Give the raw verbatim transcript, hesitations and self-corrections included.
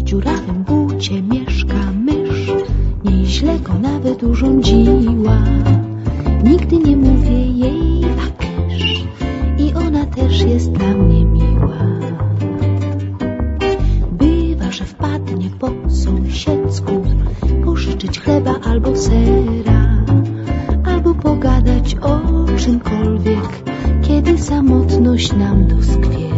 dziurawym bucie mieszka mysz, nieźle go nawet urządziła. Nigdy nie mówię jej a kysz i ona też jest dla mnie miła. Bywa, że wpadnie po sąsiedzku pożyczyć chleba albo sera, albo pogadać o czymkolwiek, kiedy samotność nam doskwiera.